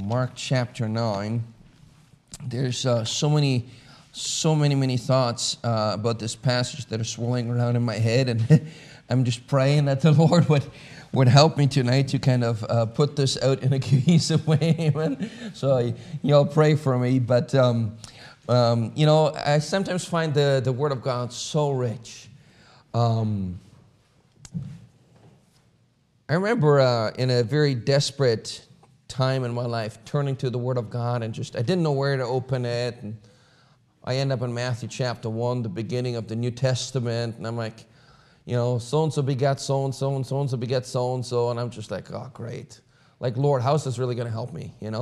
Mark chapter 9. There's so many thoughts about this passage that are swirling around in my head, and I'm just praying that the Lord would help me tonight to kind of put this out in a cohesive way. Amen. So y'all pray for me. But I sometimes find the Word of God so rich. I remember in a very desperate time in my life turning to the Word of God and I didn't know where to open it. And I end up in Matthew chapter 1, the beginning of the New Testament. And I'm like, so-and-so begat so-and-so, and so-and-so begat so-and-so. And I'm just like, oh, great. Like, Lord, how's this really going to help me, And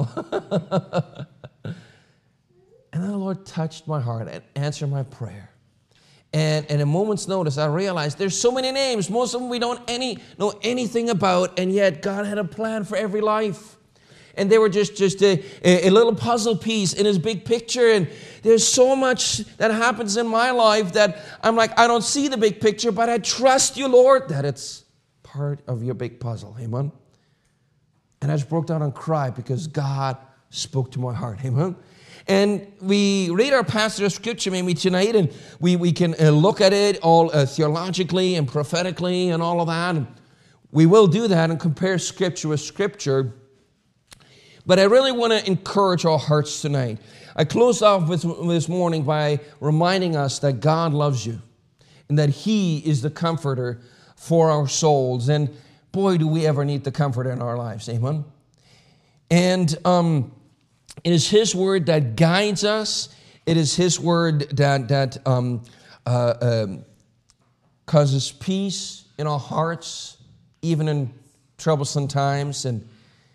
then the Lord touched my heart and answered my prayer. And in a moment's notice, I realized there's so many names. Most of them we don't know anything about, and yet God had a plan for every life. And they were just a little puzzle piece in His big picture. And there's so much that happens in my life that I'm like, I don't see the big picture, but I trust You, Lord, that it's part of Your big puzzle. Amen? And I just broke down and cried because God spoke to my heart. Amen? And we read our passage of Scripture maybe tonight, and we can look at it all theologically and prophetically and all of that. And we will do that and compare Scripture with Scripture. But I really want to encourage our hearts tonight. I closed off this morning by reminding us that God loves you and that He is the comforter for our souls. And boy, do we ever need the comfort in our lives. Amen? And it is His Word that guides us. It is His Word that causes peace in our hearts, even in troublesome times. And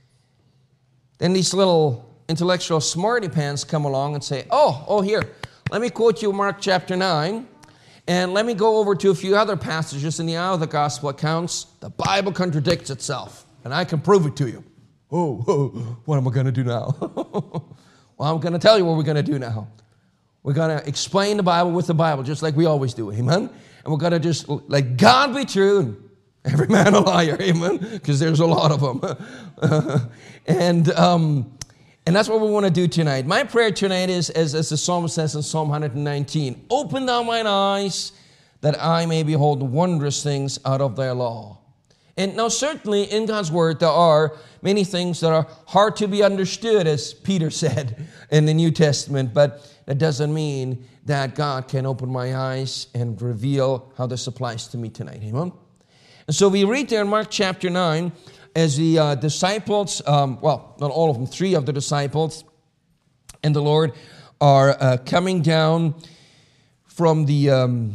then these little intellectual smarty pants come along and say, here, let me quote you Mark chapter 9, and let me go over to a few other passages in the other gospel accounts. The Bible contradicts itself, and I can prove it to you. What am I going to do now? Well, I'm going to tell you what we're going to do now. We're going to explain the Bible with the Bible, just like we always do, amen? And we're going to just let God be true and every man a liar, amen? Because there's a lot of them. And that's what we want to do tonight. My prayer tonight is, as the psalmist says in Psalm 119, open thou mine eyes that I may behold wondrous things out of thy law. And now certainly in God's Word there are many things that are hard to be understood, as Peter said in the New Testament, but that doesn't mean that God can open my eyes and reveal how this applies to me tonight. Amen? And so we read there in Mark chapter 9 as the disciples, not all of them, 3 of the disciples and the Lord are coming down from the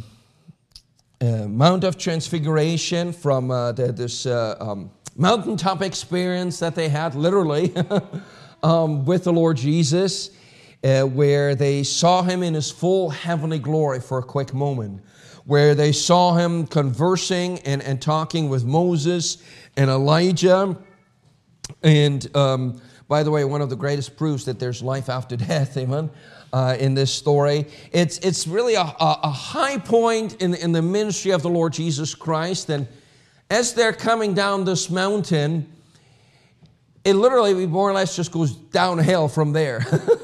Mount of Transfiguration, from this mountaintop experience that they had, literally, with the Lord Jesus, where they saw Him in His full heavenly glory for a quick moment, where they saw Him conversing and talking with Moses and Elijah. And by the way, one of the greatest proofs that there's life after death, amen, in this story. It's really a high point in the ministry of the Lord Jesus Christ. And as they're coming down this mountain, it literally more or less just goes downhill from there.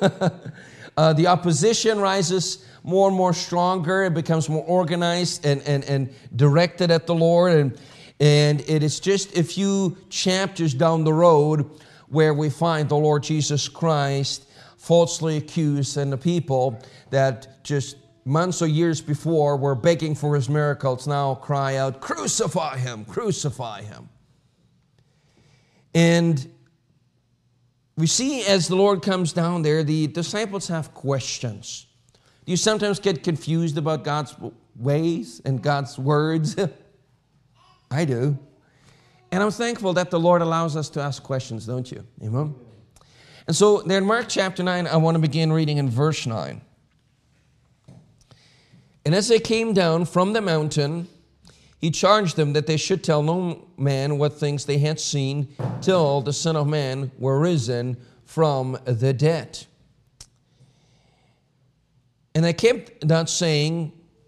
The opposition rises more and more stronger. It becomes more organized and directed at the Lord. And it is just a few chapters down the road where we find the Lord Jesus Christ falsely accused, and the people that just months or years before were begging for His miracles now cry out, crucify Him, crucify Him. And we see as the Lord comes down there, the disciples have questions. Do you sometimes get confused about God's ways and God's words? I do. And I'm thankful that the Lord allows us to ask questions, don't you? Amen? And so there in Mark chapter 9, I want to begin reading in verse 9. And as they came down from the mountain, He charged them that they should tell no man what things they had seen till the Son of Man were risen from the dead. And they kept that saying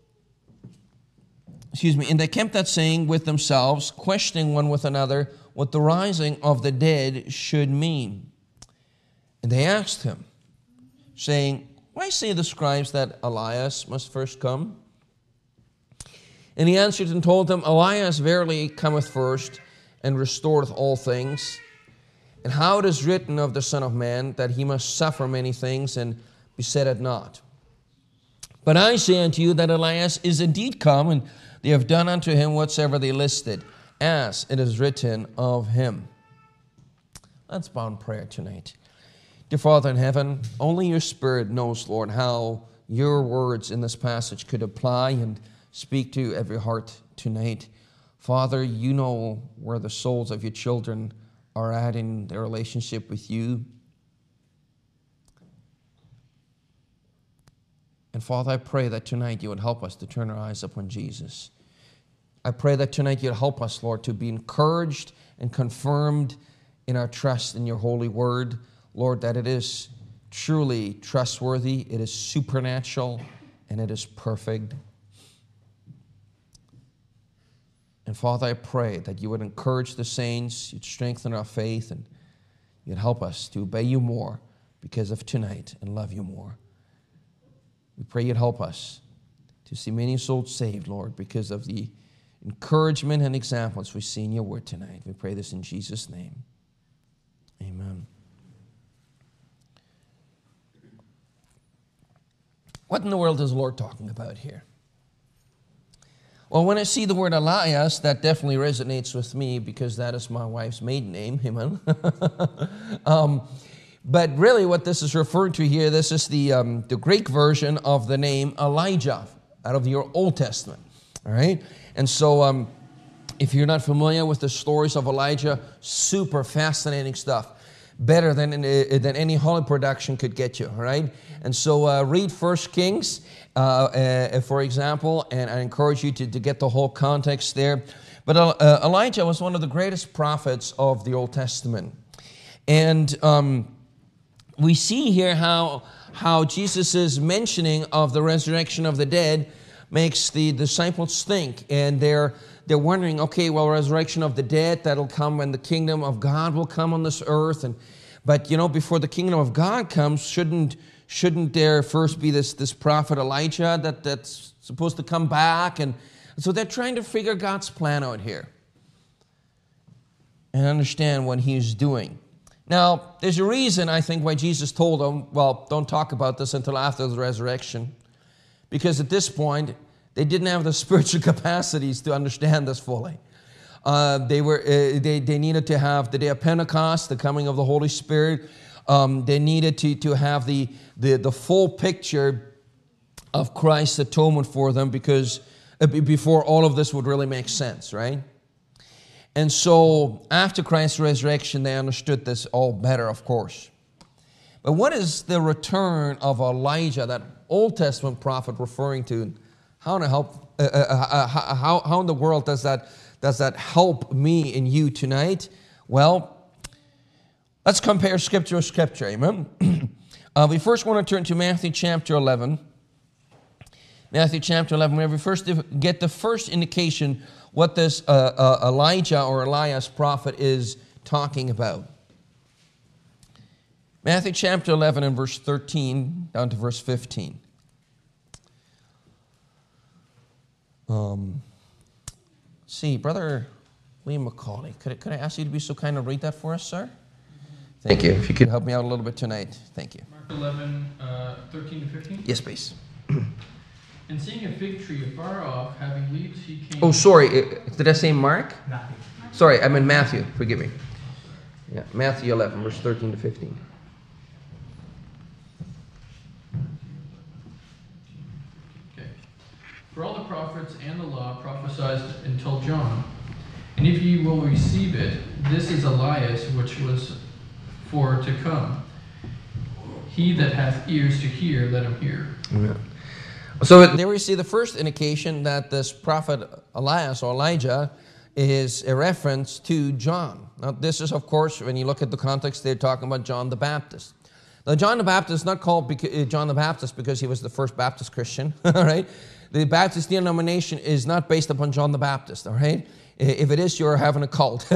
with themselves, questioning one with another what the rising of the dead should mean. And they asked him, saying, why say the scribes that Elias must first come? And he answered and told them, Elias verily cometh first, and restoreth all things. And how it is written of the Son of Man, that he must suffer many things, and be said it not. But I say unto you that Elias is indeed come, and they have done unto him whatsoever they listed, as it is written of him. Let's bow in prayer tonight. Dear Father in heaven, only your Spirit knows, Lord, how your words in this passage could apply and speak to every heart tonight. Father, you know where the souls of your children are at in their relationship with you. And Father, I pray that tonight you would help us to turn our eyes upon Jesus. I pray that tonight you'd help us, Lord, to be encouraged and confirmed in our trust in your holy word. Lord, that it is truly trustworthy, it is supernatural, and it is perfect. And Father, I pray that you would encourage the saints, you'd strengthen our faith, and you'd help us to obey you more because of tonight and love you more. We pray you'd help us to see many souls saved, Lord, because of the encouragement and examples we see in your word tonight. We pray this in Jesus' name. Amen. What in the world is the Lord talking about here? Well, when I see the word Elias, that definitely resonates with me because that is my wife's maiden name. Amen. But really what this is referring to here, this is the Greek version of the name Elijah out of your Old Testament. All right? And so if you're not familiar with the stories of Elijah, super fascinating stuff. Better than any Hollywood production could get you, all right? And so read 1 Kings, for example, and I encourage you to get the whole context there. But Elijah was one of the greatest prophets of the Old Testament. And we see here how Jesus' mentioning of the resurrection of the dead makes the disciples think, and they're wondering, okay, well, resurrection of the dead, that'll come when the kingdom of God will come on this earth. But, you know, before the kingdom of God comes, shouldn't there first be this prophet Elijah that's supposed to come back? And so they're trying to figure God's plan out here and understand what he's doing. Now, there's a reason, I think, why Jesus told them, well, don't talk about this until after the resurrection. Because at this point, they didn't have the spiritual capacities to understand this fully. They needed to have the day of Pentecost, the coming of the Holy Spirit. They needed to have the full picture of Christ's atonement for them, because before all of this would really make sense, right? And so after Christ's resurrection, they understood this all better, of course. But what is the return of Elijah, that Old Testament prophet, referring to? How in the world does that help me and you tonight? Well, let's compare Scripture with Scripture, amen? We first want to turn to Matthew chapter 11. Matthew chapter 11, where we first get the first indication what this Elijah or Elias prophet is talking about. Matthew chapter 11 and verse 13 down to verse 15. See, Brother William McCauley, could I ask you to be so kind and read that for us, sir? Thank you. If you could help me out a little bit tonight. Thank you. Mark 11, 13 to 15? Yes, please. And seeing a fig tree afar off, having leaves, he came... Oh, sorry. Did I say Mark? Matthew. Sorry, I meant Matthew. Forgive me. Yeah, Matthew 11, verse 13 to 15. Okay. For all the prophets and the law prophesied until John. And if ye will receive it, this is Elias, which was for to come. He that hath ears to hear, let him hear. Yeah. So there we see the first indication that this prophet Elias or Elijah is a reference to John. Now this is, of course, when you look at the context, they're talking about John the Baptist. Now John the Baptist is not called John the Baptist because he was the first Baptist Christian, right? the Baptist denomination is not based upon John the Baptist, all right? If it is, you're having a cult.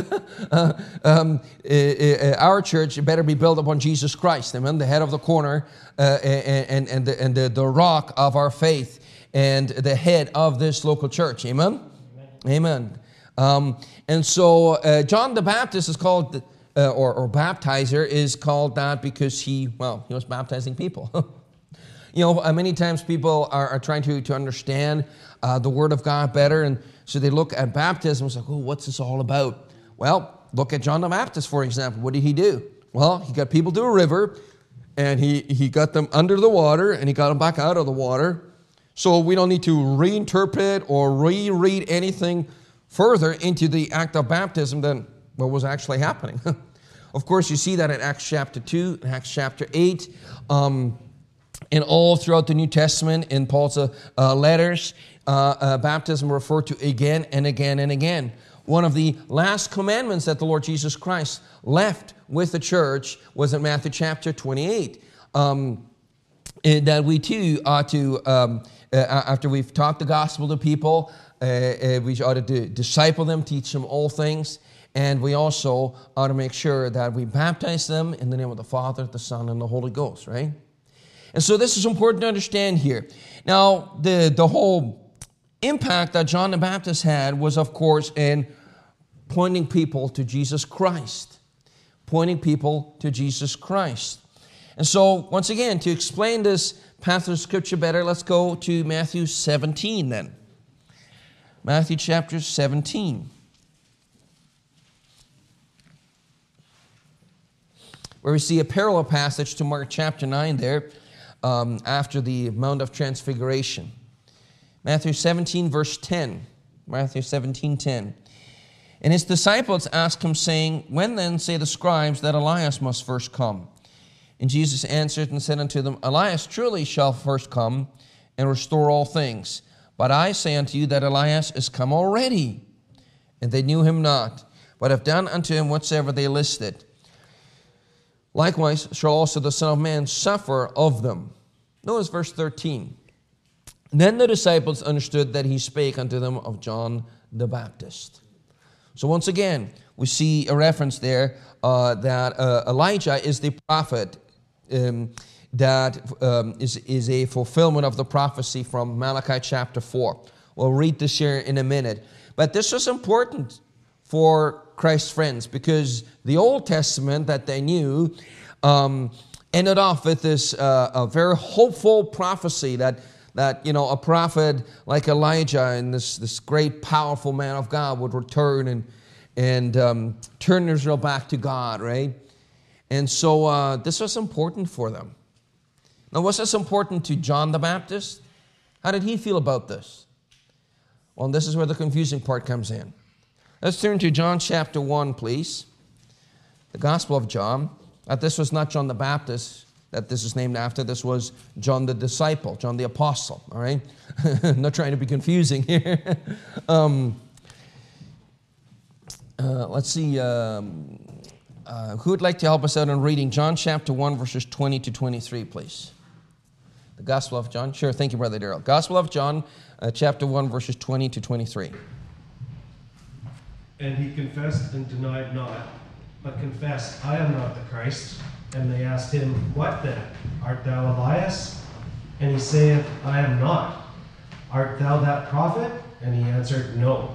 Our church better be built upon Jesus Christ, amen, the head of the corner and the rock of our faith and the head of this local church, amen? Amen. And so John the Baptist is called, or baptizer is called that because he was baptizing people. Many times people are trying to understand the Word of God better, and so they look at baptism and say, oh, what's this all about? Well, look at John the Baptist, for example. What did he do? Well, he got people to a river, and he got them under the water, and he got them back out of the water. So we don't need to reinterpret or reread anything further into the act of baptism than what was actually happening. Of course, you see that in Acts chapter 2, Acts chapter 8, and all throughout the New Testament, in Paul's letters, baptism referred to again and again and again. One of the last commandments that the Lord Jesus Christ left with the church was in Matthew chapter 28, that we too ought to, after we've taught the gospel to people, we ought to disciple them, teach them all things, and we also ought to make sure that we baptize them in the name of the Father, the Son, and the Holy Ghost, right? And so this is important to understand here. Now, the whole impact that John the Baptist had was, of course, in pointing people to Jesus Christ. Pointing people to Jesus Christ. And so, once again, to explain this passage of Scripture better, let's go to Matthew 17 then. Matthew chapter 17. Where we see a parallel passage to Mark chapter 9 there, after the Mount of Transfiguration. Matthew 17, verse 10. Matthew 17, 10. And his disciples asked him, saying, when then say the scribes that Elias must first come? And Jesus answered and said unto them, Elias truly shall first come and restore all things. But I say unto you that Elias is come already, and they knew him not, but have done unto him whatsoever they listed. Likewise shall also the Son of Man suffer of them. Notice verse 13. Then the disciples understood that he spake unto them of John the Baptist. So once again, we see a reference there that Elijah is the prophet that is a fulfillment of the prophecy from Malachi chapter 4. We'll read this here in a minute. But this was important for Christ's friends because the Old Testament that they knew ended off with this a very hopeful prophecy that a prophet like Elijah and this great powerful man of God would return and turn Israel back to God, right? And so this was important for them. Now, was this important to John the Baptist? How did he feel about this? Well, this is where the confusing part comes in. Let's turn to John chapter 1, please. The Gospel of John. This was not John the Baptist that this is named after. This was John the disciple, John the apostle, all right? I'm not trying to be confusing here. Let's see. Who would like to help us out in reading John chapter 1, verses 20 to 23, please? The Gospel of John. Sure, thank you, Brother Darrell. Gospel of John, chapter 1, verses 20 to 23. And he confessed and denied not, but confessed, I am not the Christ. And they asked him, what then? Art thou Elias? And he saith, I am not. Art thou that prophet? And he answered, no.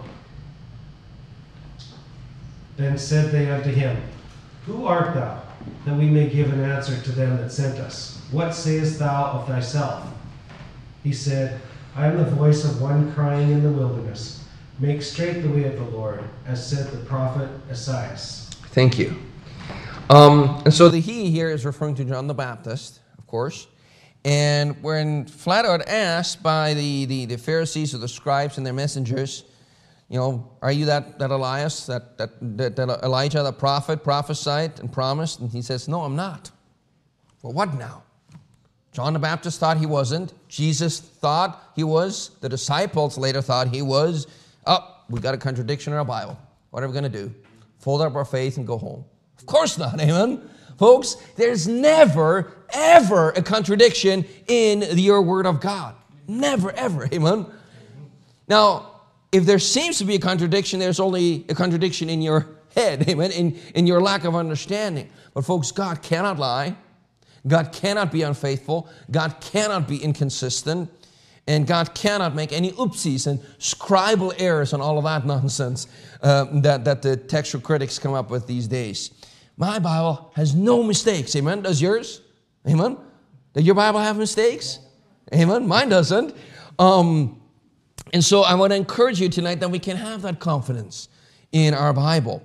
Then said they unto him, who art thou, that we may give an answer to them that sent us? What sayest thou of thyself? He said, I am the voice of one crying in the wilderness, make straight the way of the Lord, as said the prophet Esaias. Thank you. And so the he here is referring to John the Baptist, of course. And when flat out asked by the Pharisees or the scribes and their messengers, are you that Elias, that Elijah, the prophet, prophesied and promised? And he says, no, I'm not. Well, what now? John the Baptist thought he wasn't. Jesus thought he was. The disciples later thought he was. Oh, we got a contradiction in our Bible. What are we going to do? Fold up our faith and go home? Of course not, amen? Folks, there's never, ever a contradiction in your Word of God. Never, ever. Amen. Now, if there seems to be a contradiction, there's only a contradiction in your head. Amen. In your lack of understanding. But folks, God cannot lie. God cannot be unfaithful. God cannot be inconsistent. And God cannot make any oopsies and scribal errors and all of that nonsense that the textual critics come up with these days. My Bible has no mistakes. Amen. Does yours? Amen. Does your Bible have mistakes? Amen. Mine doesn't. And so I want to encourage you tonight that we can have that confidence in our Bible.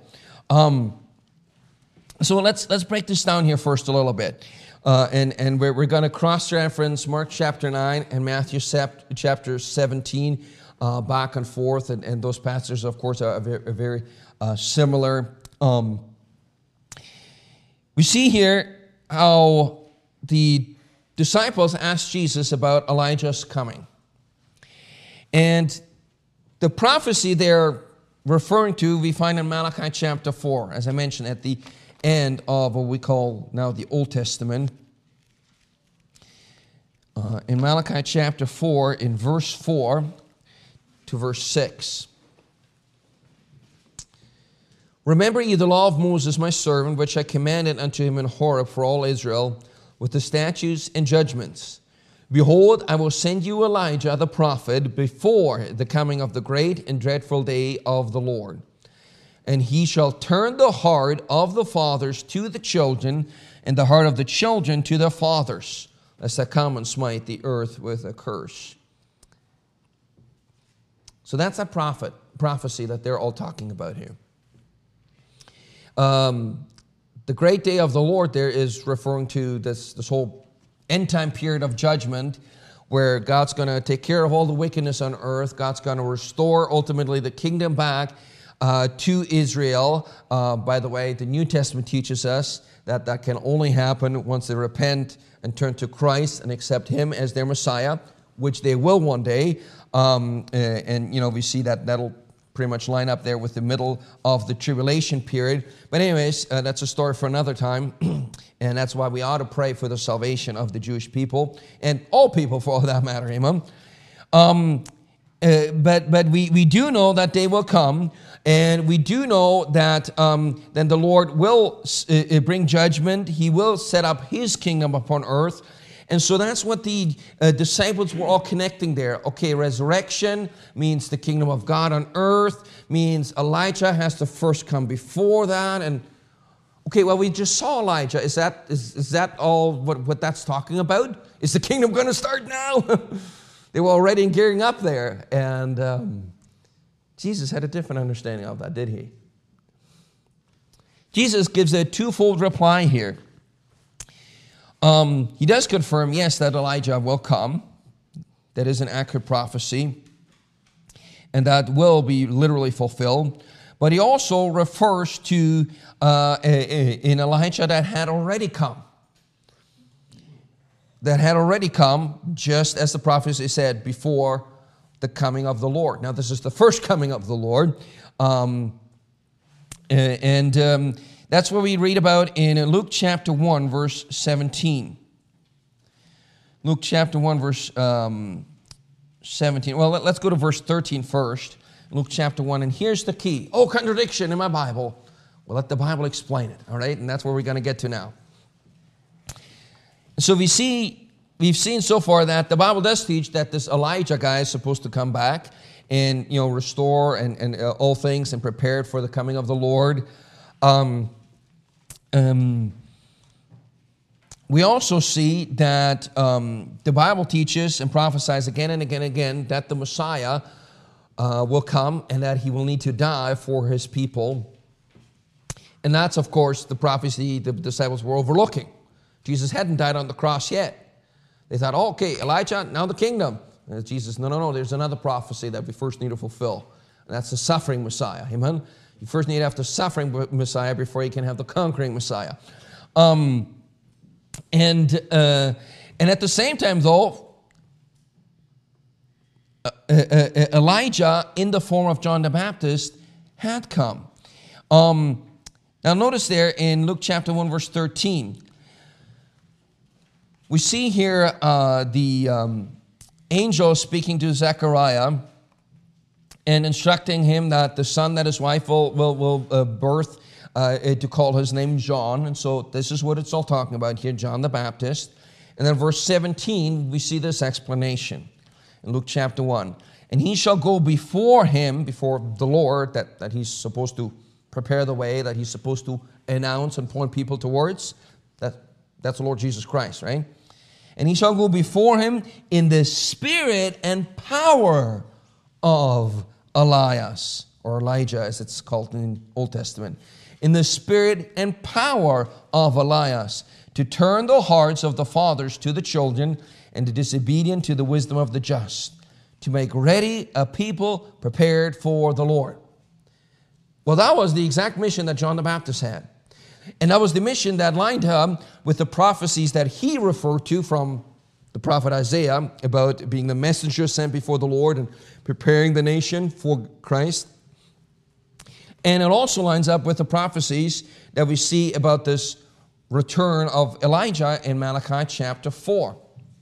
So let's break this down here first a little bit. And we're going to cross-reference Mark chapter 9 and Matthew chapter 17 back and forth. And those passages, of course, are very similar. We see here how the disciples asked Jesus about Elijah's coming. And the prophecy they're referring to, we find in Malachi chapter 4, as I mentioned, at the end of what we call now the Old Testament. In Malachi chapter 4, in verse 4 to verse 6. Remember ye the law of Moses my servant, which I commanded unto him in Horeb for all Israel, with the statutes and judgments. Behold, I will send you Elijah the prophet before the coming of the great and dreadful day of the Lord. And he shall turn the heart of the fathers to the children, and the heart of the children to their fathers, lest I come and smite the earth with a curse. So that's a prophecy that they're all talking about here. The great day of the Lord there is referring to this whole end time period of judgment, where God's going to take care of all the wickedness on earth. God's going to restore ultimately the kingdom back to Israel. By the way, the New Testament teaches us that that can only happen once they repent and turn to Christ and accept Him as their Messiah, which they will one day. And we see that that'll pretty much line up there with the middle of the tribulation period. But anyways, that's a story for another time. And that's why we ought to pray for the salvation of the Jewish people and all people for all that matter. Amen. But we do know that day will come, and we do know that then the Lord will bring judgment. He will set up His kingdom upon earth. And so that's what the disciples were all connecting there. Okay, resurrection means the kingdom of God on earth, means Elijah has to first come before that. And okay, well, we just saw Elijah. Is that all what that's talking about? Is the kingdom going to start now? They were already gearing up there. And Jesus had a different understanding of that, did He? Jesus gives a twofold reply here. He does confirm, yes, that Elijah will come. That is an accurate prophecy. And that will be literally fulfilled. But he also refers to in Elijah that had already come. That had already come, just as the prophecy said, before the coming of the Lord. Now, this is the first coming of the Lord. That's what we read about in Luke chapter 1, verse 17. Luke chapter 1, verse 17. Well, let's go to verse 13 first. Luke chapter 1, and here's the key. Oh, contradiction in my Bible. Well, let the Bible explain it, all right? And that's where we're going to get to now. So we've seen so far that the Bible does teach that this Elijah guy is supposed to come back and, restore and all things and prepare for the coming of the Lord. We also see that the Bible teaches and prophesies again and again and again that the Messiah will come and that He will need to die for His people. And that's, of course, the prophecy the disciples were overlooking. Jesus hadn't died on the cross yet. They thought, oh, okay, Elijah, now the kingdom. And Jesus, no, there's another prophecy that we first need to fulfill. And that's the suffering Messiah. Amen? You first need to have the suffering Messiah before you can have the conquering Messiah. And at the same time, though, Elijah, in the form of John the Baptist, had come. Now notice there in Luke chapter 1, verse 13, we see here the angel speaking to Zechariah and instructing him that the son that his wife will birth, to call his name John. And so this is what it's all talking about here, John the Baptist. And then verse 17, we see this explanation in Luke chapter 1. And he shall go before him, before the Lord, that he's supposed to prepare the way, that he's supposed to announce and point people towards. That's the Lord Jesus Christ, right? And he shall go before him in the spirit and power of Elias, or Elijah as it's called in the Old Testament. In the spirit and power of Elias, to turn the hearts of the fathers to the children, and the disobedient to the wisdom of the just, to make ready a people prepared for the Lord. Well, that was the exact mission that John the Baptist had. And that was the mission that lined up with the prophecies that he referred to from the prophet Isaiah about being the messenger sent before the Lord and preparing the nation for Christ. And it also lines up with the prophecies that we see about this return of Elijah in Malachi chapter 4.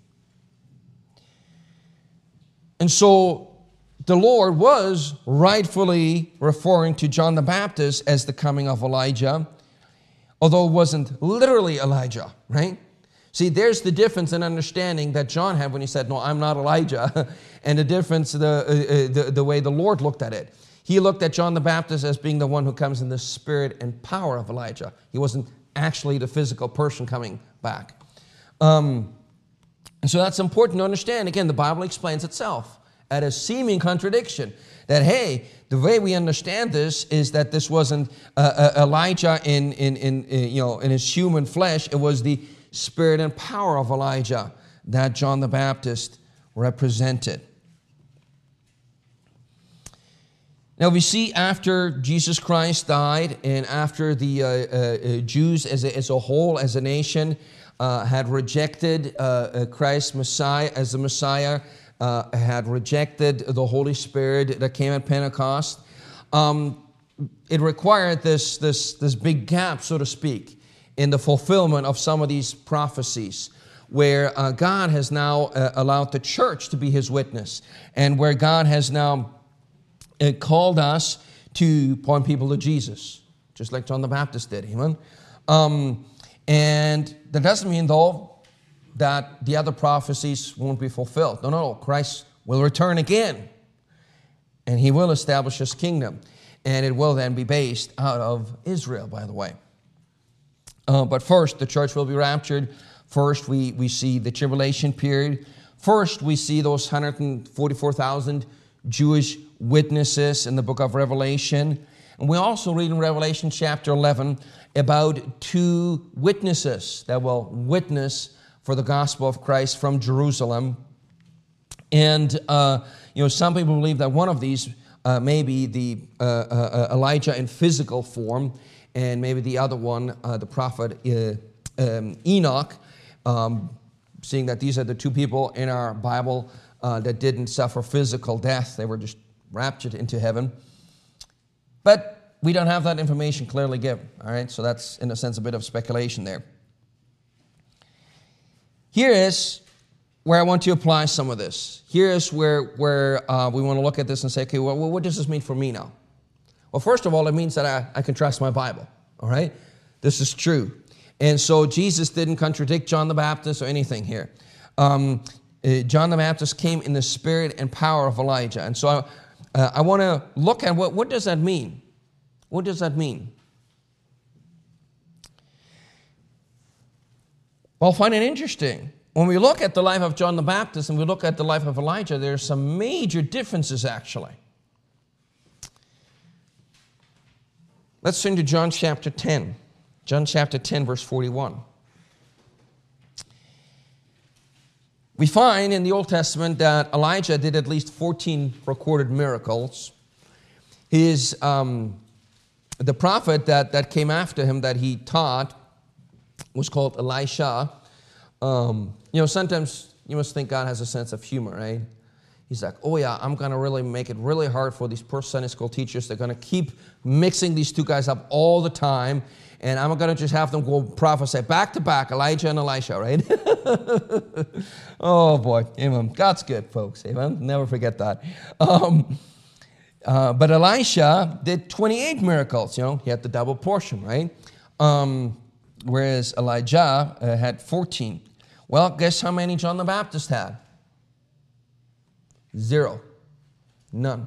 And so the Lord was rightfully referring to John the Baptist as the coming of Elijah, although it wasn't literally Elijah, right? See, there's the difference in understanding that John had when he said, no, I'm not Elijah, and the difference, the way the Lord looked at it. He looked at John the Baptist as being the one who comes in the spirit and power of Elijah. He wasn't actually the physical person coming back. And so that's important to understand. Again, the Bible explains itself at a seeming contradiction. That, hey, the way we understand this is that this wasn't Elijah in his human flesh. It was the spirit and power of Elijah that John the Baptist represented. Now we see after Jesus Christ died and after the Jews as a whole, as a nation, had rejected Christ Messiah as the Messiah, had rejected the Holy Spirit that came at Pentecost, it required this big gap, so to speak, in the fulfillment of some of these prophecies, where God has now allowed the church to be His witness, and where God has now called us to point people to Jesus, just like John the Baptist did. Amen. And that doesn't mean, though, that the other prophecies won't be fulfilled. No. Christ will return again, and He will establish His kingdom, and it will then be based out of Israel, by the way. But first, the church will be raptured. First, we see the tribulation period. First, we see those 144,000 Jewish witnesses in the book of Revelation. And we also read in Revelation chapter 11 about 2 witnesses that will witness for the gospel of Christ from Jerusalem. And, some people believe that one of these may be the Elijah in physical form, and maybe the other one, the prophet Enoch, seeing that these are the 2 people in our Bible that didn't suffer physical death. They were just raptured into heaven. But we don't have that information clearly given, all right? So that's, in a sense, a bit of speculation there. Here is where I want to apply some of this. Here is where we want to look at this and say, okay, well, what does this mean for me now? Well, first of all, it means that I can trust my Bible, all right? This is true. And so Jesus didn't contradict John the Baptist or anything here. John the Baptist came in the spirit and power of Elijah. And so I want to look at what does that mean? What does that mean? Well, I find it interesting. When we look at the life of John the Baptist and we look at the life of Elijah, there are some major differences, actually. Let's turn to John chapter 10. John chapter 10, verse 41. We find in the Old Testament that Elijah did at least 14 recorded miracles. The prophet that came after him that he taught was called Elisha. Sometimes you must think God has a sense of humor, right? He's like, oh yeah, I'm going to really make it really hard for these poor Sunday school teachers. They're going to keep mixing these two guys up all the time. And I'm going to just have them go prophesy back to back, Elijah and Elisha, right? Oh boy, amen. God's good, folks, amen. Never forget that. But Elisha did 28 miracles, he had the double portion, right? Whereas Elijah had 14. Well, guess how many John the Baptist had? 0. None.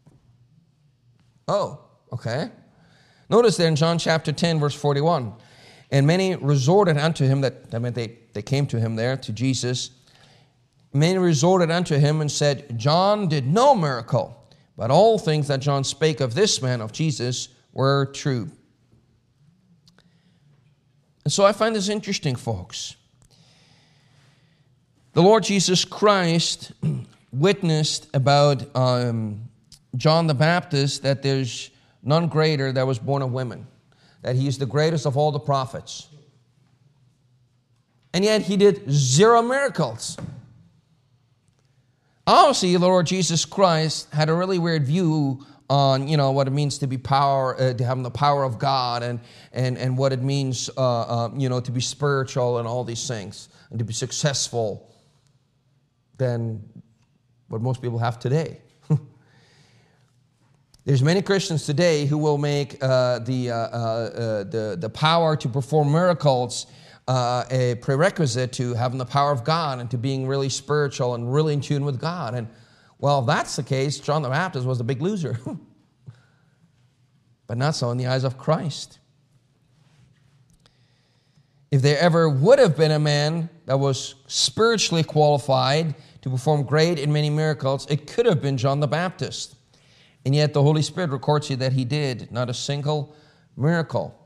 Oh, okay. Notice there in John chapter 10, verse 41. And many resorted unto him, they came to him there, to Jesus. Many resorted unto him and said, John did no miracle, but all things that John spake of this man, of Jesus, were true. And so I find this interesting, folks. The Lord Jesus Christ witnessed about John the Baptist that there's none greater that was born of women, that he is the greatest of all the prophets. And yet he did 0 miracles. Obviously, the Lord Jesus Christ had a really weird view on, what it means to be to have the power of God and what it means, to be spiritual and all these things and to be successful than what most people have today. There's many Christians today who will make the power to perform miracles a prerequisite to having the power of God and to being really spiritual and really in tune with God. And well, if that's the case, John the Baptist was a big loser. But not so in the eyes of Christ. If there ever would have been a man that was spiritually qualified to perform great and many miracles, it could have been John the Baptist. And yet the Holy Spirit records here that he did not a single miracle.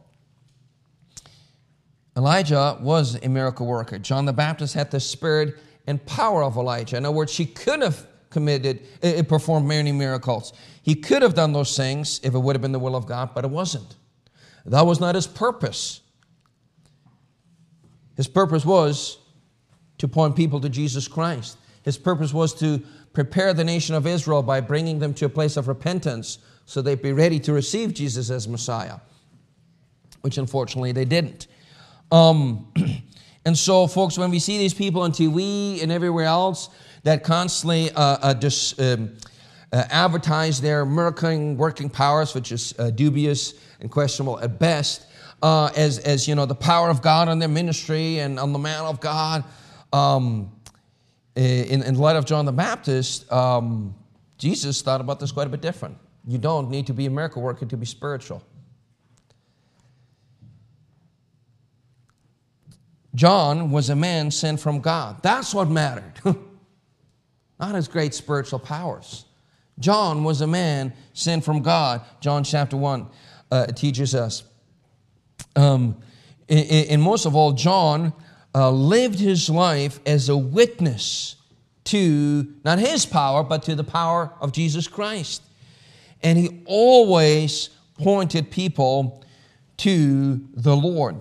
Elijah was a miracle worker. John the Baptist had the spirit and power of Elijah. In other words, he could have performed many miracles. He could have done those things if it would have been the will of God, but it wasn't. That was not his purpose. His purpose was to point people to Jesus Christ. His purpose was to prepare the nation of Israel by bringing them to a place of repentance so they'd be ready to receive Jesus as Messiah, which unfortunately they didn't. And so, folks, when we see these people on TV and everywhere else that constantly advertise their miracle working powers, which is dubious and questionable at best, as the power of God on their ministry and on the man of God, in light of John the Baptist, Jesus thought about this quite a bit different. You don't need to be a miracle worker to be spiritual. John was a man sent from God. That's what mattered. Not his great spiritual powers. John was a man sent from God. John chapter 1 teaches us. And most of all, John lived his life as a witness to not his power, but to the power of Jesus Christ. And he always pointed people to the Lord.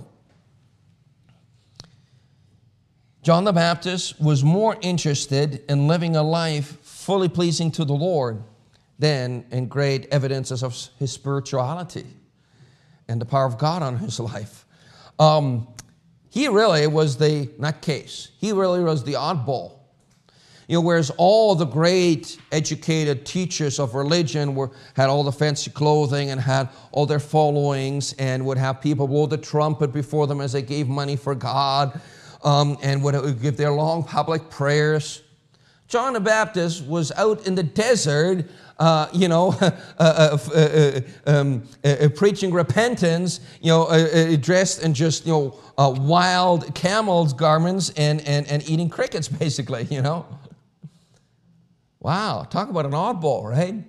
John the Baptist was more interested in living a life fully pleasing to the Lord than in great evidences of his spirituality and the power of God on his life. He really was the nutcase. He really was the oddball. Whereas all the great educated teachers of religion had all the fancy clothing and had all their followings and would have people blow the trumpet before them as they gave money for God, and would give their long public prayers. John the Baptist was out in the desert, preaching repentance, dressed in just, wild camel's garments and eating crickets, basically, Wow, talk about an oddball, right?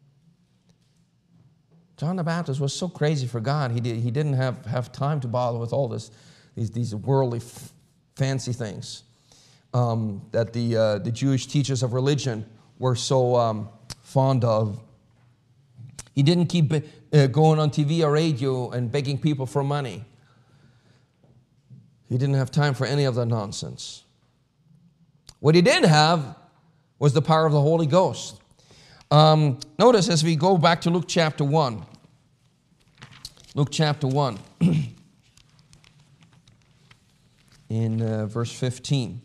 John the Baptist was so crazy for God, he didn't have time to bother with all these worldly fancy things that the Jewish teachers of religion were so fond of. He didn't keep going on TV or radio and begging people for money. He didn't have time for any of that nonsense. What he did have was the power of the Holy Ghost. Notice as we go back to Luke chapter 1. Luke chapter 1. In verse 15.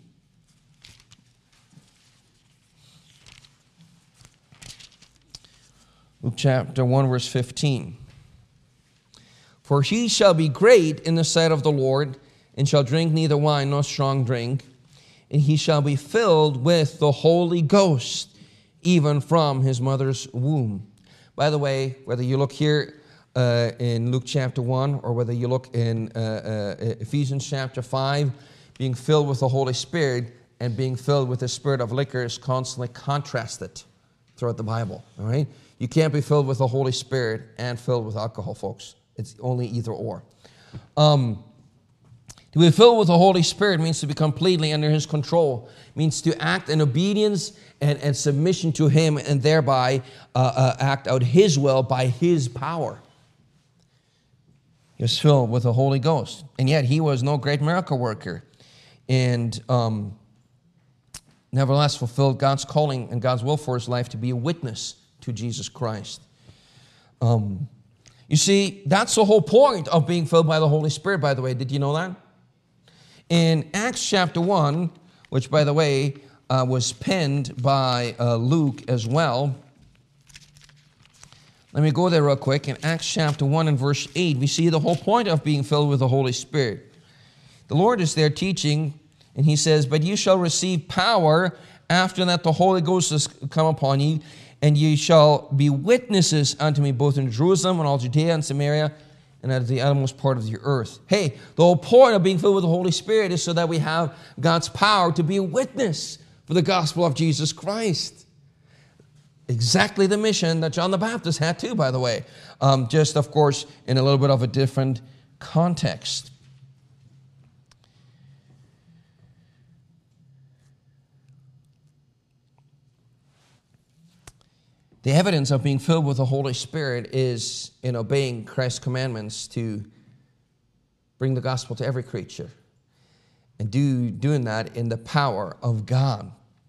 Luke chapter 1, verse 15. For he shall be great in the sight of the Lord, and shall drink neither wine nor strong drink, and he shall be filled with the Holy Ghost, even from his mother's womb. By the way, whether you look here in Luke chapter 1, or whether you look in Ephesians chapter 5, being filled with the Holy Spirit and being filled with the spirit of liquor is constantly contrasted throughout the Bible. All right? You can't be filled with the Holy Spirit and filled with alcohol, folks. It's only either or. To be filled with the Holy Spirit means to be completely under His control. It means to act in obedience and submission to Him, and thereby act out His will by His power. He was filled with the Holy Ghost. And yet He was no great miracle worker. And nevertheless fulfilled God's calling and God's will for His life to be a witness to Jesus Christ. You see, that's the whole point of being filled by the Holy Spirit, by the way. Did you know that? In Acts chapter 1, which, by the way, was penned by Luke as well. Let me go there real quick. In Acts chapter 1 and verse 8, we see the whole point of being filled with the Holy Spirit. The Lord is there teaching, and He says, "But you shall receive power after that the Holy Ghost has come upon you, and ye shall be witnesses unto me both in Jerusalem and all Judea and Samaria, and at the uttermost part of the earth." Hey, the whole point of being filled with the Holy Spirit is so that we have God's power to be a witness for the gospel of Jesus Christ. Exactly the mission that John the Baptist had too, by the way. Just, of course, in a little bit of a different context. The evidence of being filled with the Holy Spirit is in obeying Christ's commandments to bring the gospel to every creature, and doing that in the power of God.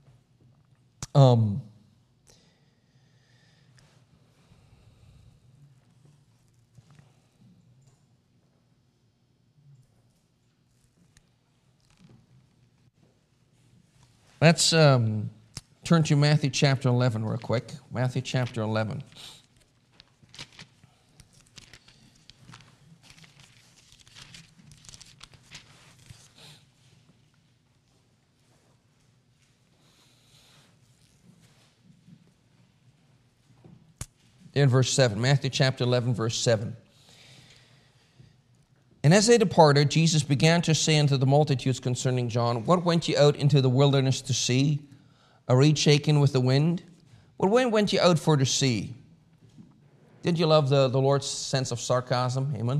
Let's turn to Matthew chapter 11 real quick. Matthew chapter 11. In verse 7. Matthew chapter 11, verse 7. "And as they departed, Jesus began to say unto the multitudes concerning John, What went ye out into the wilderness to see? A reed shaken with the wind? Well, when went you out for to see?" Did you love the Lord's sense of sarcasm? Amen.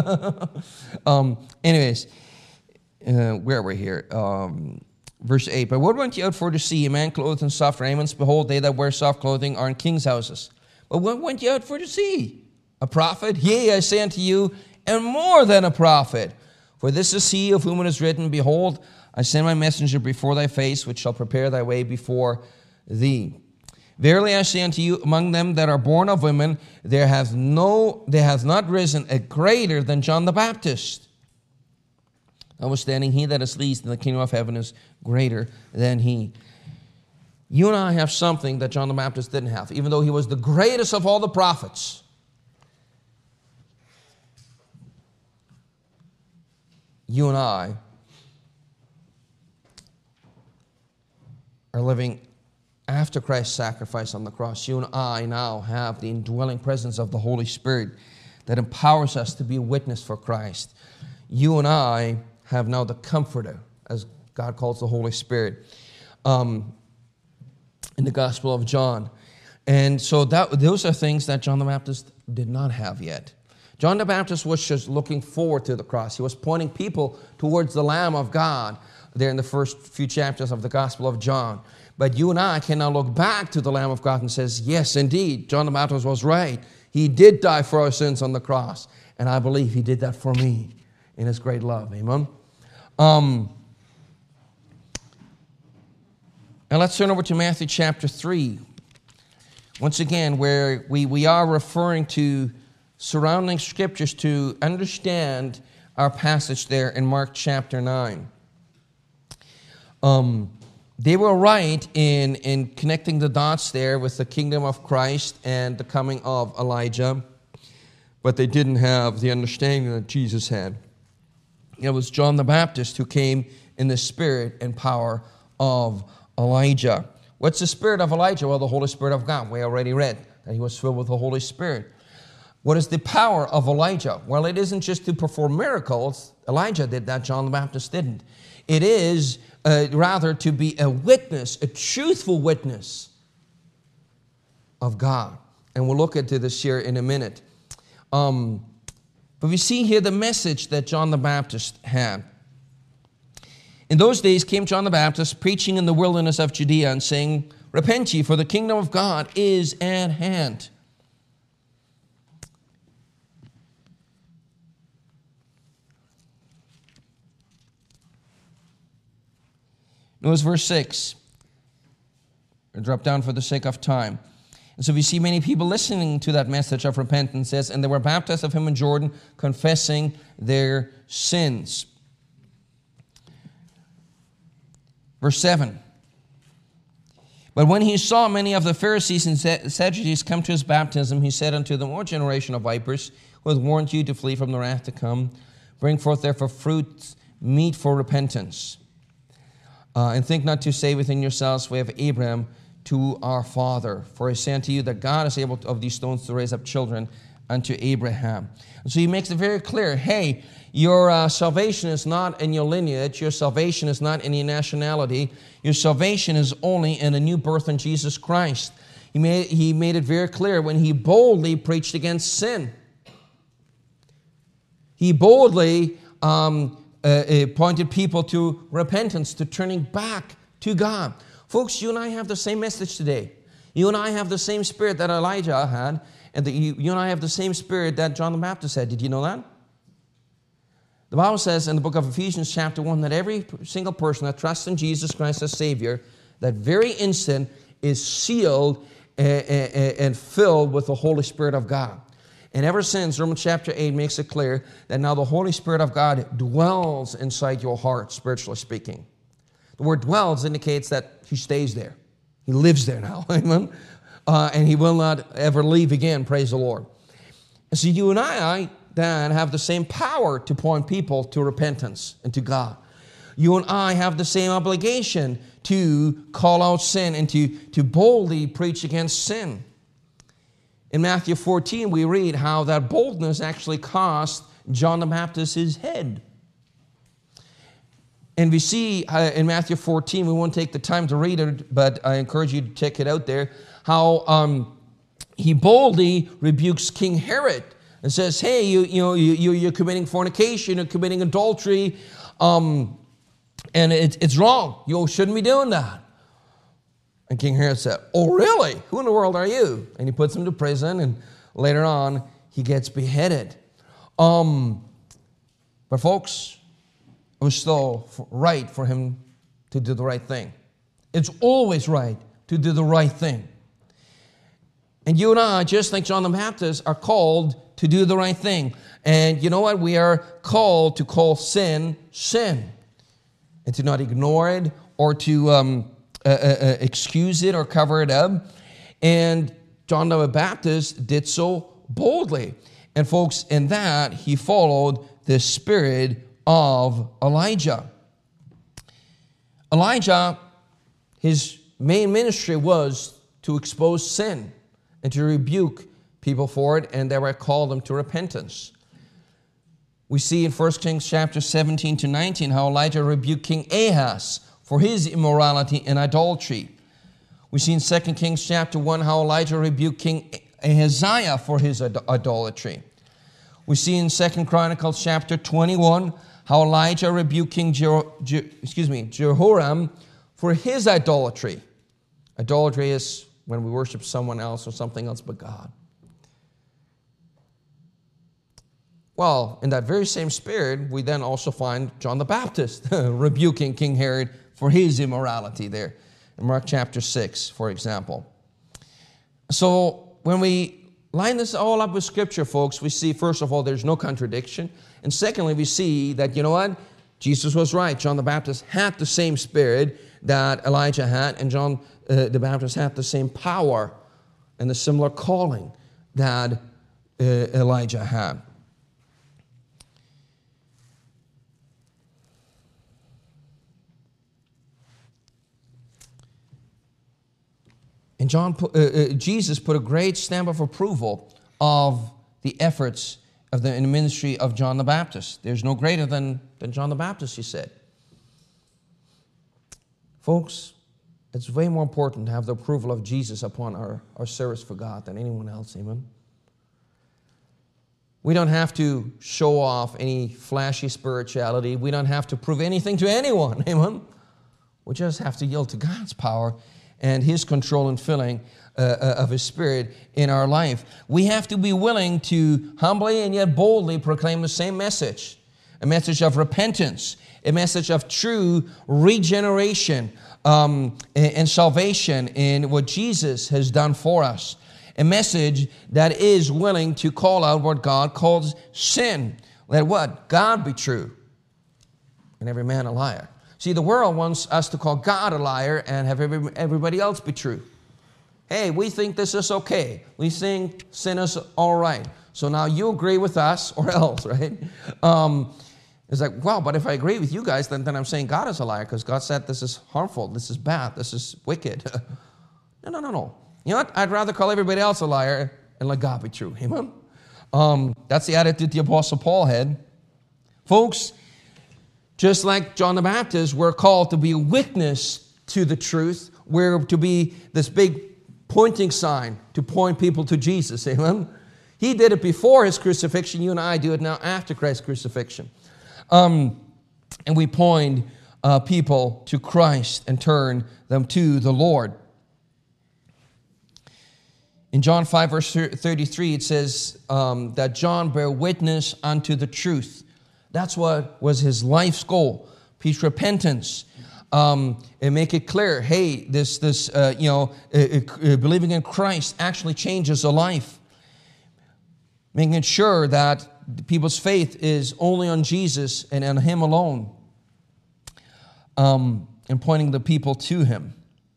Anyways, where are we here? Verse 8. "But what went you out for to see? A man clothed in soft raiments? Behold, they that wear soft clothing are in kings' houses. But what went you out for to see? A prophet? Yea, I say unto you, and more than a prophet. For this is he of whom it is written, Behold, I send my messenger before thy face, which shall prepare thy way before thee. Verily I say unto you, among them that are born of women, there hath not risen a greater than John the Baptist. Notwithstanding, he that is least in the kingdom of heaven is greater than he." You and I have something that John the Baptist didn't have, even though he was the greatest of all the prophets. You and I are living after Christ's sacrifice on the cross. You and I now have the indwelling presence of the Holy Spirit that empowers us to be a witness for Christ. You and I have now the Comforter, as God calls the Holy Spirit, in the Gospel of John. And so those are things that John the Baptist did not have yet. John the Baptist was just looking forward to the cross. He was pointing people towards the Lamb of God there in the first few chapters of the Gospel of John. But you and I can now look back to the Lamb of God and says, yes, indeed, John the Baptist was right. He did die for our sins on the cross. And I believe he did that for me in his great love. Amen. Now let's turn over to Matthew chapter 3. Once again, where we are referring to surrounding scriptures to understand our passage there in Mark chapter 9. They were right in connecting the dots there with the kingdom of Christ and the coming of Elijah, but they didn't have the understanding that Jesus had. It was John the Baptist who came in the spirit and power of Elijah. What's the spirit of Elijah? Well, the Holy Spirit of God. We already read that he was filled with the Holy Spirit. What is the power of Elijah? Well, it isn't just to perform miracles. Elijah did that. John the Baptist didn't. It is rather to be a witness, a truthful witness of God. And we'll look into this here in a minute. But we see here the message that John the Baptist had. In those days came John the Baptist, preaching in the wilderness of Judea and saying, "Repent ye, for the kingdom of God is at hand." Notice verse 6. I'll drop down for the sake of time. And so we see many people listening to that message of repentance, says, and they were baptized of him in Jordan, confessing their sins. Verse 7. But when he saw many of the Pharisees and Sadducees come to his baptism, he said unto them, O generation of vipers, who hath warned you to flee from the wrath to come, bring forth therefore fruit meet for repentance. And think not to say within yourselves, we have Abraham to our father. For I say unto you that God is able of these stones to raise up children unto Abraham. And so he makes it very clear, hey, your salvation is not in your lineage. Your salvation is not in your nationality. Your salvation is only in a new birth in Jesus Christ. He made it very clear when he boldly preached against sin. He boldly pointed people to repentance, to turning back to God. Folks, you and I have the same message today. You and I have the same spirit that Elijah had, and you and I have the same spirit that John the Baptist had. Did you know that? The Bible says in the book of Ephesians chapter 1 that every single person that trusts in Jesus Christ as Savior, that very instant is sealed and filled with the Holy Spirit of God. And ever since, Romans chapter 8 makes it clear that now the Holy Spirit of God dwells inside your heart, spiritually speaking. The word dwells indicates that he stays there. He lives there now, amen? And he will not ever leave again, praise the Lord. And so you and I then have the same power to point people to repentance and to God. You and I have the same obligation to call out sin and to boldly preach against sin. In Matthew 14, we read how that boldness actually cost John the Baptist his head. And we see in Matthew 14, we won't take the time to read it, but I encourage you to check it out there, how he boldly rebukes King Herod and says, hey, you're committing fornication, you're committing adultery, and it's wrong. You shouldn't be doing that. And King Herod said, oh, really? Who in the world are you? And he puts him to prison, and later on, he gets beheaded. But folks, it was still right for him to do the right thing. It's always right to do the right thing. And you and I, just like John the Baptist, are called to do the right thing. And you know what? We are called to call sin, sin. And to not ignore it or to excuse it or cover it up. And John the Baptist did so boldly. And folks, in that, he followed the spirit of Elijah. Elijah, his main ministry was to expose sin and to rebuke people for it, and thereby call them to repentance. We see in 1 Kings chapter 17 to 19 how Elijah rebuked King Ahaz for his immorality and idolatry. We see in 2 Kings chapter 1 how Elijah rebuked King Ahaziah for his idolatry. We see in 2 Chronicles chapter 21 how Elijah rebuked King Jehoram for his idolatry. Idolatry is when we worship someone else or something else but God. Well, in that very same spirit, we then also find John the Baptist rebuking King Herod for his immorality there. in Mark chapter 6, for example. So when we line this all up with Scripture, folks, we see, first of all, there's no contradiction. And secondly, we see that, you know what? Jesus was right. John the Baptist had the same spirit that Elijah had, and John the Baptist had the same power and the similar calling that Elijah had. And Jesus put a great stamp of approval of the efforts of the ministry of John the Baptist. There's no greater than John the Baptist, he said. Folks, it's way more important to have the approval of Jesus upon our service for God than anyone else, amen? We don't have to show off any flashy spirituality. We don't have to prove anything to anyone, amen? We just have to yield to God's power and His control and filling of His Spirit in our life. We have to be willing to humbly and yet boldly proclaim the same message, a message of repentance, a message of true regeneration and salvation in what Jesus has done for us, a message that is willing to call out what God calls sin. Let what? God be true, and every man a liar. See, the world wants us to call God a liar and have everybody else be true. Hey, we think this is okay. We think sin is all right. So now you agree with us or else, right? It's like, well, but if I agree with you guys, then I'm saying God is a liar because God said this is harmful, this is bad, this is wicked. No. You know what? I'd rather call everybody else a liar and let God be true. Amen? That's the attitude the Apostle Paul had. Folks, just like John the Baptist, we're called to be a witness to the truth. We're to be this big pointing sign to point people to Jesus. Amen? He did it before His crucifixion. You and I do it now after Christ's crucifixion. And we point people to Christ and turn them to the Lord. In John 5, verse 33, it says that John bare witness unto the truth. That's what was his life's goal. Peace, repentance, and make it clear. Hey, believing in Christ actually changes a life. Making sure that people's faith is only on Jesus and on Him alone, and pointing the people to Him.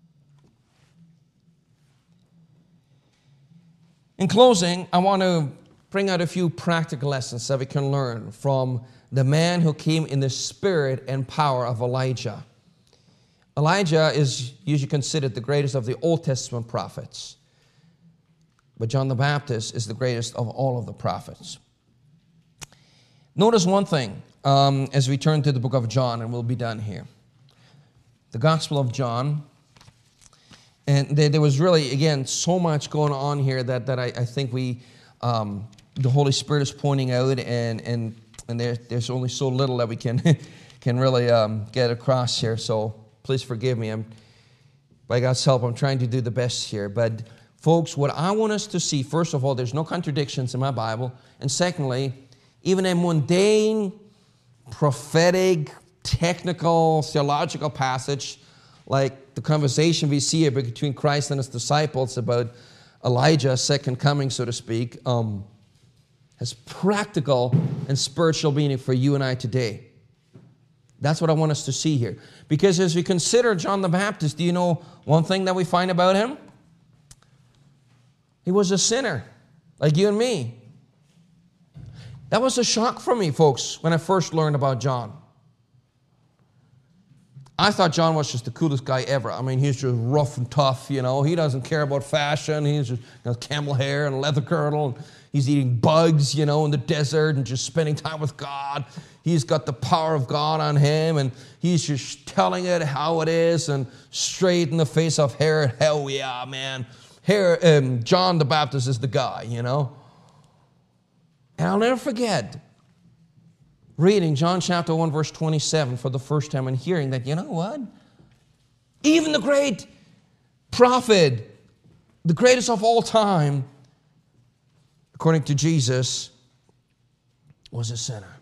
In closing, I want to bring out a few practical lessons that we can learn from the man who came in the spirit and power of Elijah. Elijah is usually considered the greatest of the Old Testament prophets, but John the Baptist is the greatest of all of the prophets. Notice one thing as we turn to the book of John, and we'll be done here. The Gospel of John. And there was really, again, so much going on here that I think the Holy Spirit is pointing out, and there's only so little that we can really get across here. So please forgive me. By God's help, I'm trying to do the best here. But folks, what I want us to see, first of all, there's no contradictions in my Bible. And secondly, even a mundane, prophetic, technical, theological passage like the conversation we see here between Christ and His disciples about Elijah's second coming, so to speak, has practical and spiritual meaning for you and I today. That's what I want us to see here. Because as we consider John the Baptist, do you know one thing that we find about him? He was a sinner, like you and me. That was a shock for me, folks, when I first learned about John. I thought John was just the coolest guy ever. I mean, he's just rough and tough, you know. He doesn't care about fashion. He's just camel hair and a leather girdle. And he's eating bugs, you know, in the desert and just spending time with God. He's got the power of God on him, and he's just telling it how it is and straight in the face of Herod. Hell yeah, man. John the Baptist is the guy, you know. And I'll never forget reading John chapter 1, verse 27 for the first time and hearing that, you know what? Even the great prophet, the greatest of all time, according to Jesus, was a sinner.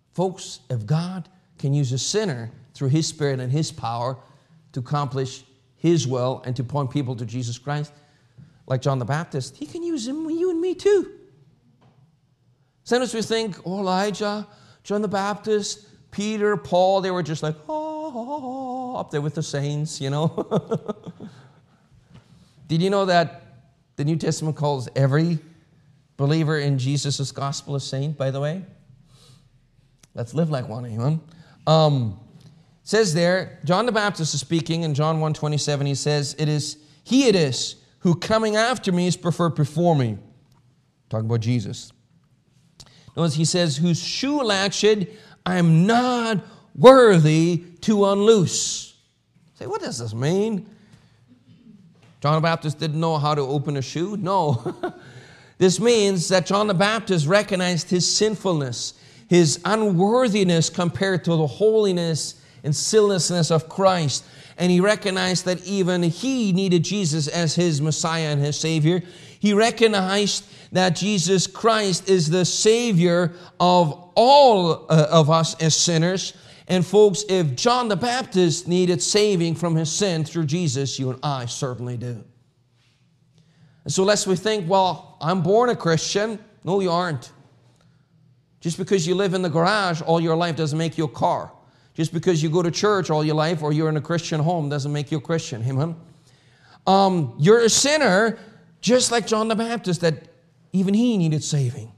Folks, if God can use a sinner through His Spirit and His power to accomplish his will and to point people to Jesus Christ, like John the Baptist, he can use him, you and me too. Sometimes we think, oh, Elijah, John the Baptist, Peter, Paul, they were just like, oh, up there with the saints, you know. Did you know that the New Testament calls every believer in Jesus' gospel a saint, by the way? Let's live like one, amen. It says there, John the Baptist is speaking in John 1:27. He says, it is who coming after me is preferred before me. Talking about Jesus. Notice he says, whose shoe latchet I am not worthy to unloose. Say, what does this mean? John the Baptist didn't know how to open a shoe? No. This means that John the Baptist recognized his sinfulness, his unworthiness compared to the holiness and sinlessness of Christ. And he recognized that even he needed Jesus as his Messiah and his Savior. He recognized that Jesus Christ is the Savior of all of us as sinners. And folks, if John the Baptist needed saving from his sin through Jesus, you and I certainly do. And so lest we think, well, I'm born a Christian. No, you aren't. Just because you live in the garage all your life doesn't make you a car. Just because you go to church all your life or you're in a Christian home doesn't make you a Christian. Amen? You're a sinner just like John the Baptist, that even he needed saving.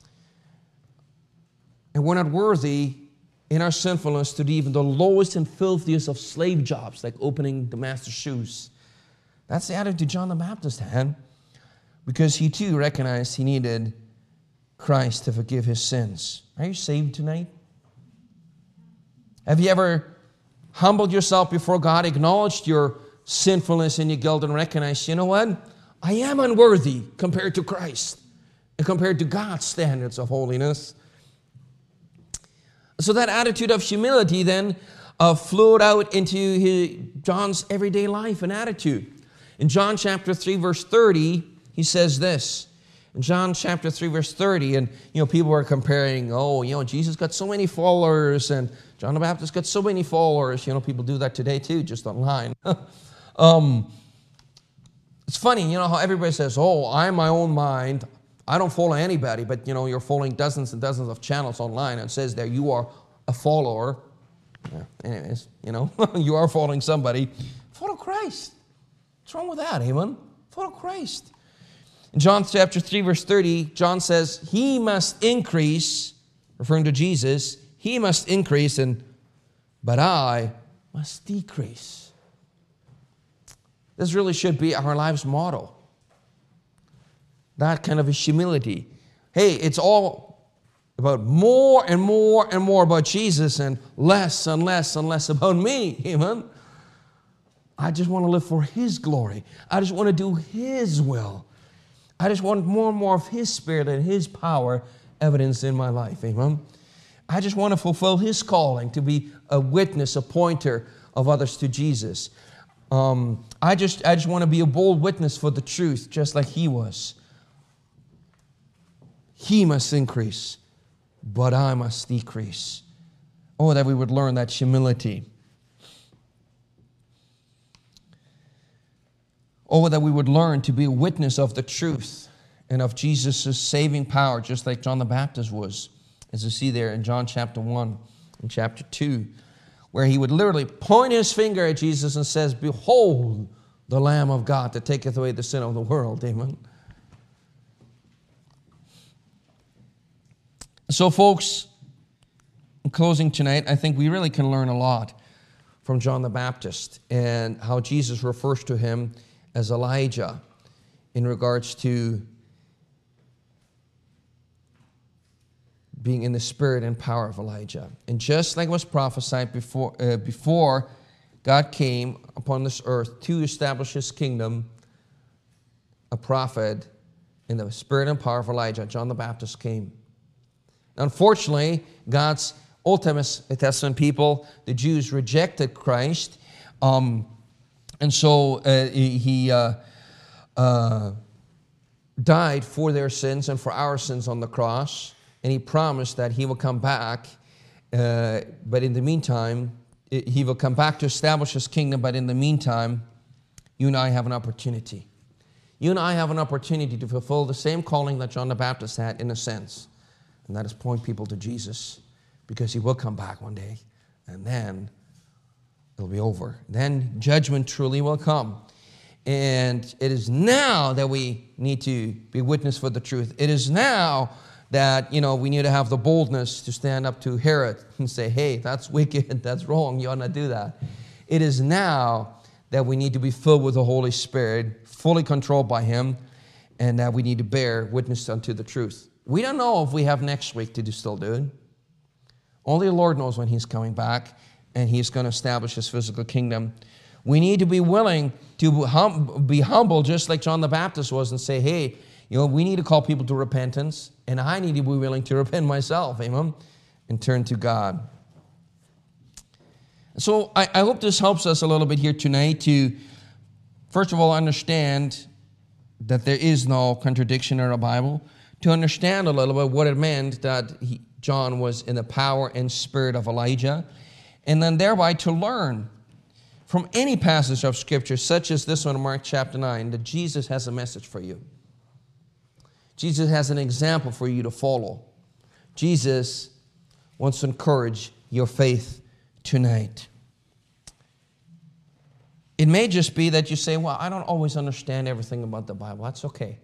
And we're not worthy in our sinfulness to do even the lowest and filthiest of slave jobs, like opening the master's shoes. That's the attitude John the Baptist had, because he too recognized he needed Christ to forgive his sins. Are you saved tonight? Have you ever humbled yourself before God, acknowledged your sinfulness and your guilt, and recognized, you know what? I am unworthy compared to Christ and compared to God's standards of holiness. So that attitude of humility then flowed out into John's everyday life and attitude. In John chapter 3, verse 30, he says this. In John chapter 3, verse 30, and people were comparing, Jesus got so many followers, and John the Baptist got so many followers. People do that today too, just online. It's funny, how everybody says, I'm my own mind. I don't follow anybody, but you're following dozens and dozens of channels online, and it says there you are a follower. Yeah, anyways, you are following somebody. Follow Christ. What's wrong with that, amen? Follow Christ. In John chapter 3, verse 30, John says, he must increase, referring to Jesus, he must increase, but I must decrease. This really should be our life's motto. That kind of a humility. Hey, it's all about more and more and more about Jesus and less and less and less about me. Amen? I just want to live for his glory. I just want to do his will. I just want more and more of his Spirit and his power evidenced in my life. Amen? I just want to fulfill his calling to be a witness, a pointer of others to Jesus. I just want to be a bold witness for the truth, just like he was. He must increase, but I must decrease. Oh, that we would learn that humility. Oh, that we would learn to be a witness of the truth and of Jesus' saving power, just like John the Baptist was, as you see there in John chapter 1 and chapter 2, where he would literally point his finger at Jesus and says, behold, the Lamb of God that taketh away the sin of the world. Amen. So, folks, in closing tonight, I think we really can learn a lot from John the Baptist and how Jesus refers to him as Elijah in regards to being in the spirit and power of Elijah. And just like was prophesied before God came upon this earth to establish his kingdom, a prophet in the spirit and power of Elijah, John the Baptist, came. Unfortunately, God's Old Testament people, the Jews, rejected Christ. And so he died for their sins and for our sins on the cross. And he promised that he will come back. But in the meantime, he will come back to establish his kingdom. But in the meantime, you and I have an opportunity. You and I have an opportunity to fulfill the same calling that John the Baptist had, in a sense, and that is point people to Jesus, because he will come back one day, and then it'll be over. Then judgment truly will come. And it is now that we need to be witness for the truth. It is now that, we need to have the boldness to stand up to Herod and say, hey, that's wicked, that's wrong, you ought not do that. It is now that we need to be filled with the Holy Spirit, fully controlled by Him, and that we need to bear witness unto the truth. We don't know if we have next week to still do it. Only the Lord knows when He's coming back, and He's going to establish His physical kingdom. We need to be willing to be humble, just like John the Baptist was, and say, hey, we need to call people to repentance, and I need to be willing to repent myself, amen, and turn to God. So I hope this helps us a little bit here tonight to, first of all, understand that there is no contradiction in the Bible, to understand a little bit what it meant that John was in the power and spirit of Elijah, and then thereby to learn from any passage of Scripture, such as this one in Mark chapter 9, that Jesus has a message for you. Jesus has an example for you to follow. Jesus wants to encourage your faith tonight. It may just be that you say, well, I don't always understand everything about the Bible. That's okay.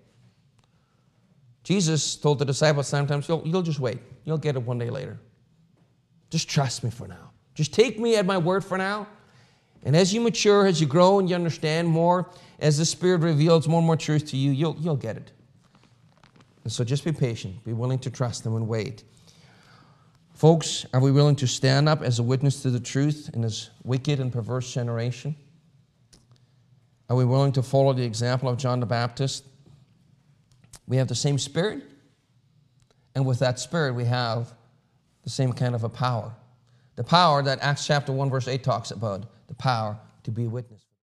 Jesus told the disciples sometimes, you'll just wait. You'll get it one day later. Just trust me for now. Just take me at my word for now. And as you mature, as you grow and you understand more, as the Spirit reveals more and more truth to you, you'll get it. And so just be patient. Be willing to trust Him and wait. Folks, are we willing to stand up as a witness to the truth in this wicked and perverse generation? Are we willing to follow the example of John the Baptist? We have the same Spirit, and with that Spirit we have the same kind of a power. The power that Acts chapter 1 verse 8 talks about, the power to be a witness.